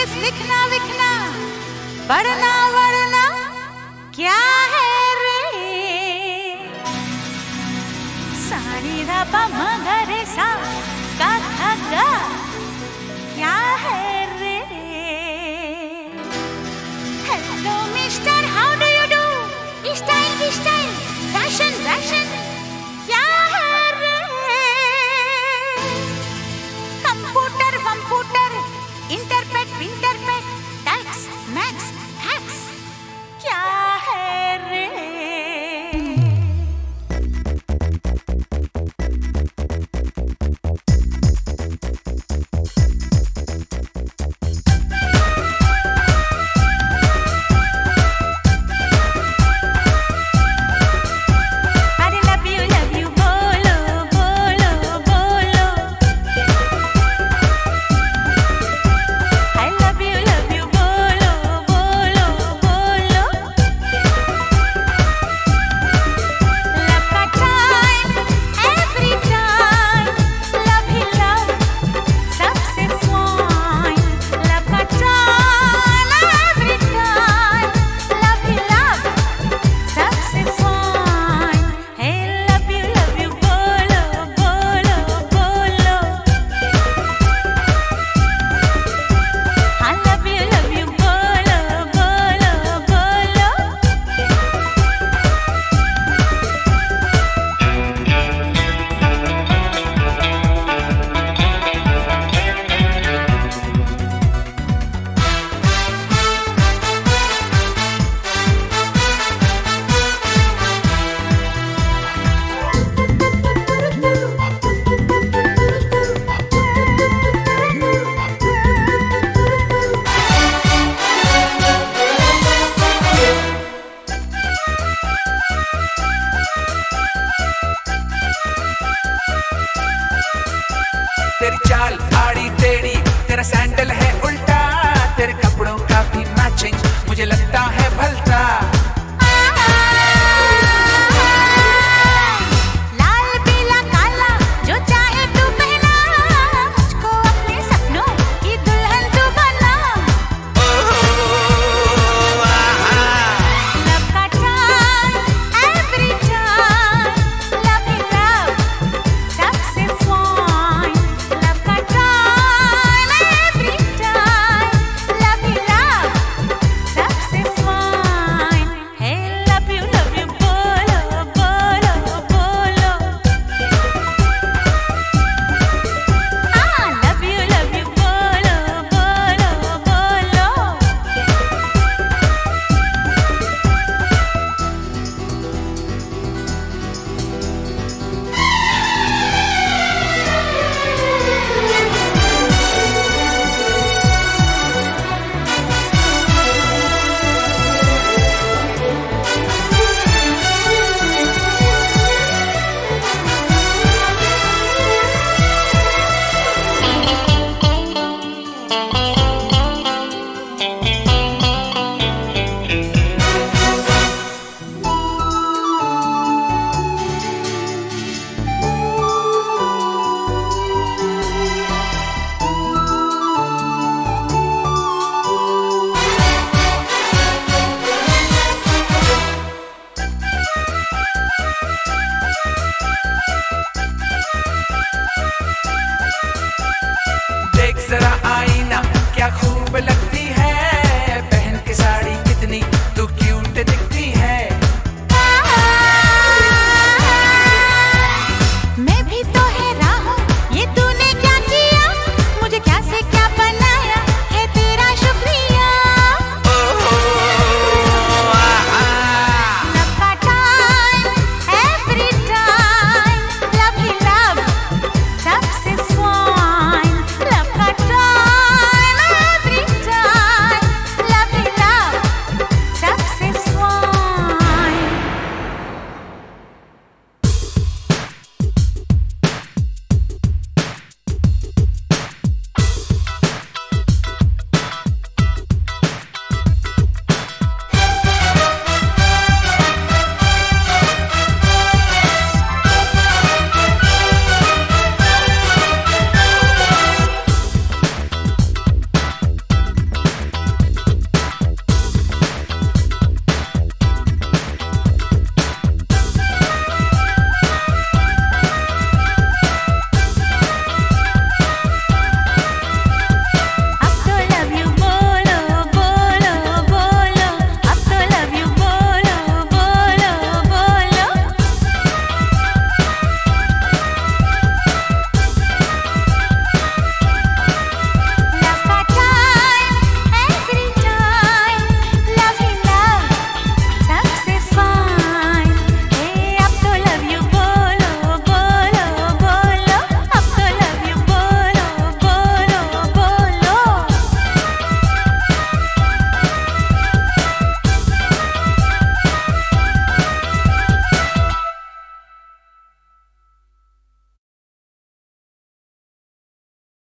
please लिखना विखना पढ़ना वरना क्या है रे सानी धा पा मा गा रे सा का धा गा क्या है रे hello mister how do you do style fashion क्या है रे कंप्यूटर इंटरपेट टैक्स मैक्स हैक्स क्या है रे तेरी चाल आड़ी टेढ़ी तेरा सैंडल है उल्टा तेरे कपड़ों का भी मैचिंग मुझे लगता है भलता लाल पीला काला जो चाहे तू पहना मुझको अपने सपनों की दुल्हन तू बना लव का टाइम एवरी टाइम लव ही लव सबसे फाइन लव का टाइम एवरी टाइम लव ही लव सबसे फाइन हे लव यू बोलो बोलो बोलो लव यू बोलो बोलो बोलो देख जरा आईना क्या खूब